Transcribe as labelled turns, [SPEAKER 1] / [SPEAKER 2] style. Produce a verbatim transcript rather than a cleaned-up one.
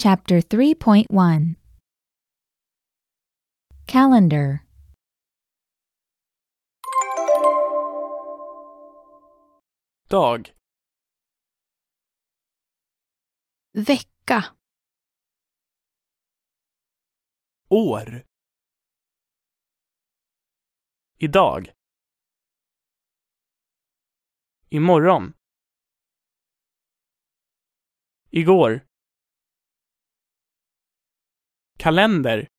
[SPEAKER 1] Chapter three point one Calendar.
[SPEAKER 2] Dag.
[SPEAKER 1] Vecka.
[SPEAKER 2] År. Idag. Imorgon. Igår. Kalender.